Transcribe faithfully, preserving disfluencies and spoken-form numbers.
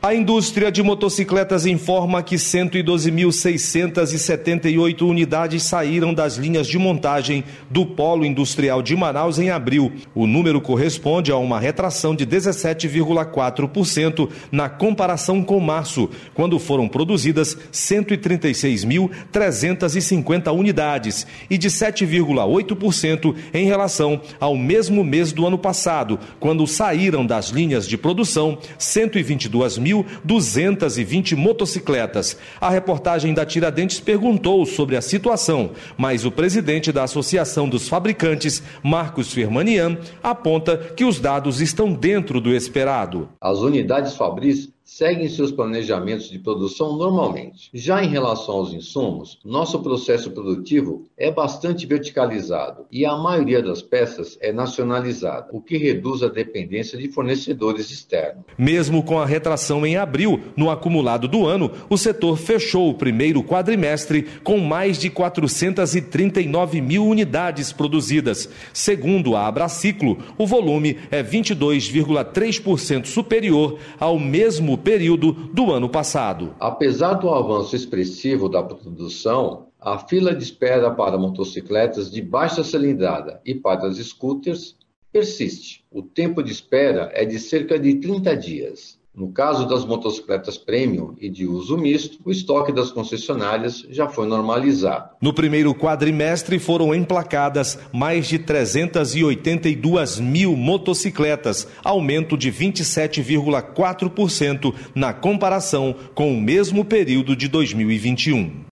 A indústria de motocicletas informa que cento e doze mil seiscentas e setenta e oito unidades saíram das linhas de montagem do Polo Industrial de Manaus em abril. O número corresponde a uma retração de dezessete vírgula quatro por cento na comparação com março, quando foram produzidas cento e trinta e seis mil trezentas e cinquenta unidades, e de sete vírgula oito por cento em relação ao mesmo mês do ano passado, quando saíram das linhas de produção cento e vinte e duas mil duzentas e vinte motocicletas. A reportagem da Tiradentes perguntou sobre a situação, mas o presidente da Associação dos Fabricantes, Marcos Firmanian, aponta que os dados estão dentro do esperado. As unidades Fabris seguem seus planejamentos de produção normalmente. Já em relação aos insumos, nosso processo produtivo é bastante verticalizado e a maioria das peças é nacionalizada, o que reduz a dependência de fornecedores externos. Mesmo com a retração em abril, no acumulado do ano, o setor fechou o primeiro quadrimestre com mais de quatrocentas e trinta e nove mil unidades produzidas. Segundo a Abraciclo, o volume é vinte e dois vírgula três por cento superior ao mesmo período do ano passado. Apesar do avanço expressivo da produção, a fila de espera para motocicletas de baixa cilindrada e para as scooters persiste. O tempo de espera é de cerca de trinta dias. No caso das motocicletas premium e de uso misto, o estoque das concessionárias já foi normalizado. No primeiro quadrimestre foram emplacadas mais de trezentas e oitenta e duas mil motocicletas, aumento de vinte e sete vírgula quatro por cento na comparação com o mesmo período de dois mil e vinte e um.